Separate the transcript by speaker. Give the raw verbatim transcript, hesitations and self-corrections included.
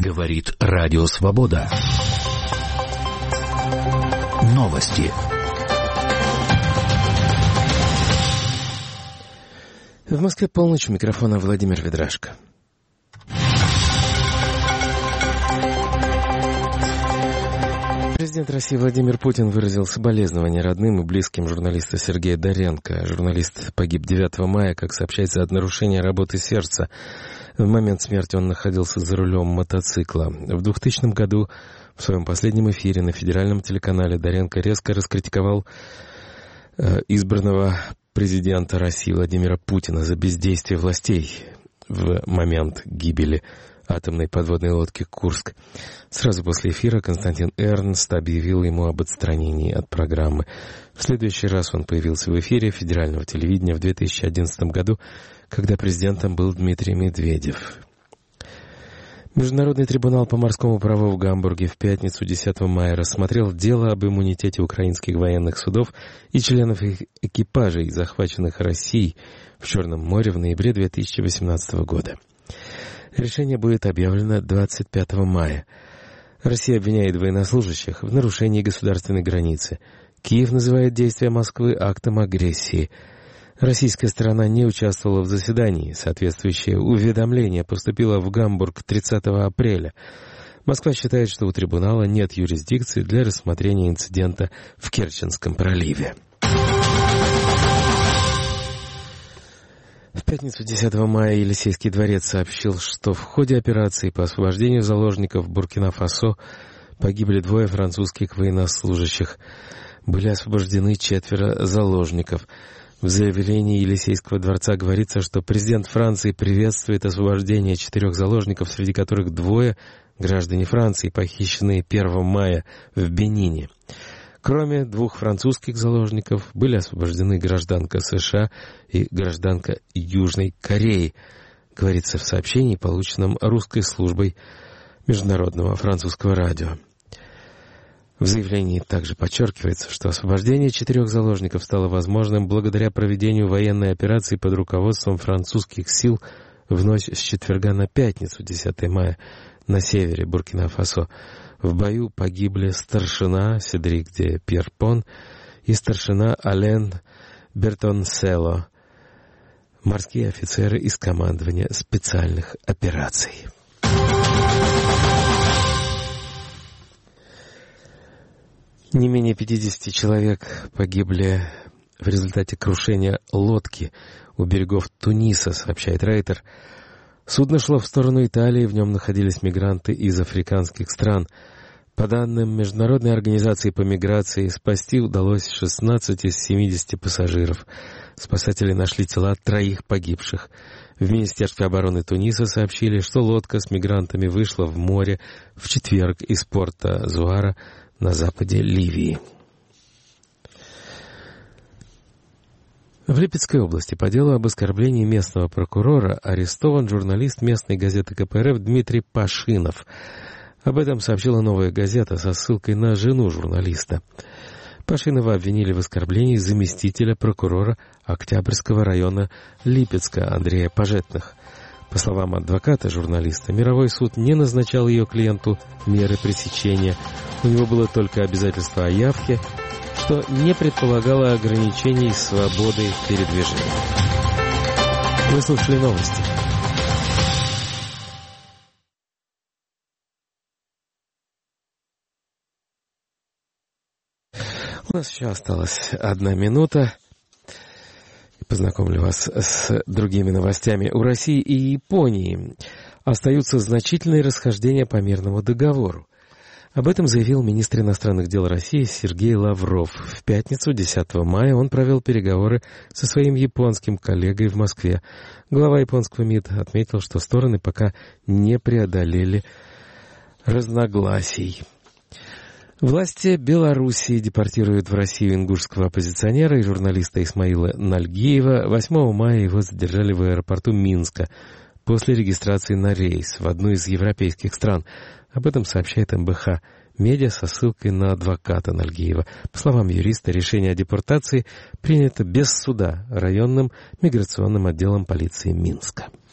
Speaker 1: Говорит Радио Свобода. Новости.
Speaker 2: В Москве полночь, у микрофона Владимир Ведрашко. Президент России Владимир Путин выразил соболезнования родным и близким журналиста Сергея Доренко. Журналист погиб девятого мая, как сообщается, от нарушения работы сердца. В момент смерти он находился за рулем мотоцикла. В двухтысячном году в своем последнем эфире на федеральном телеканале Доренко резко раскритиковал э, избранного президента России Владимира Путина за бездействие властей в момент гибели атомной подводной лодки «Курск». Сразу после эфира Константин Эрнст объявил ему об отстранении от программы. В следующий раз он появился в эфире федерального телевидения в две тысячи одиннадцатом году, когда президентом был Дмитрий Медведев. Международный трибунал по морскому праву в Гамбурге в пятницу десятого мая рассмотрел дело об иммунитете украинских военных судов и членов их экипажей, захваченных Россией в Черном море в ноябре две тысячи восемнадцатого года. Решение будет объявлено двадцать пятого мая. Россия обвиняет военнослужащих в нарушении государственной границы. Киев называет действия Москвы актом агрессии. Российская сторона не участвовала в заседании. Соответствующее уведомление поступило в Гамбург тридцатого апреля. Москва считает, что у трибунала нет юрисдикции для рассмотрения инцидента в Керченском проливе. В пятницу десятого мая Елисейский дворец сообщил, что в ходе операции по освобождению заложников в Буркина-Фасо погибли двое французских военнослужащих. Были освобождены четверо заложников. В заявлении Елисейского дворца говорится, что президент Франции приветствует освобождение четырех заложников, среди которых двое граждане Франции, похищенные первого мая в Бенине. Кроме двух французских заложников, были освобождены гражданка США и гражданка Южной Кореи, говорится в сообщении, полученном русской службой Международного французского радио. В заявлении также подчеркивается, что освобождение четырех заложников стало возможным благодаря проведению военной операции под руководством французских сил в ночь с четверга на пятницу, десятого мая, на севере Буркина-Фасо. В бою погибли старшина Седрик де Пьерпон и старшина Ален Бертонсело, морские офицеры из командования специальных операций. Не менее пятидесяти человек погибли в результате крушения лодки у берегов Туниса, сообщает Рейтер. Судно шло в сторону Италии, в нем находились мигранты из африканских стран. По данным Международной организации по миграции, спасти удалось шестнадцать из семидесяти пассажиров. Спасатели нашли тела троих погибших. В Министерстве обороны Туниса сообщили, что лодка с мигрантами вышла в море в четверг из порта Зуара на западе Ливии. В Липецкой области по делу об оскорблении местного прокурора арестован журналист местной газеты ка пэ эр эф Дмитрий Пашинов. Об этом сообщила «Новая газета» со ссылкой на жену журналиста. Пашинова обвинили в оскорблении заместителя прокурора Октябрьского района Липецка Андрея Пожетных. По словам адвоката журналиста, мировой суд не назначал ее клиенту меры пресечения. У него было только обязательство о явке, что не предполагало ограничений свободы передвижения. Вы слушали новости. У нас еще осталась одна минута. Познакомлю вас с другими новостями. У России и Японии остаются значительные расхождения по мирному договору. Об этом заявил министр иностранных дел России Сергей Лавров. В пятницу, десятого мая, он провел переговоры со своим японским коллегой в Москве. Глава японского МИД отметил, что стороны пока не преодолели разногласий. Власти Белоруссии депортируют в Россию ингушского оппозиционера и журналиста Исмаила Нальгиева. восьмого мая его задержали в аэропорту Минска после регистрации на рейс в одну из европейских стран. Об этом сообщает эм бэ ха медиа со ссылкой на адвоката Нальгиева. По словам юриста, решение о депортации принято без суда районным миграционным отделом полиции Минска.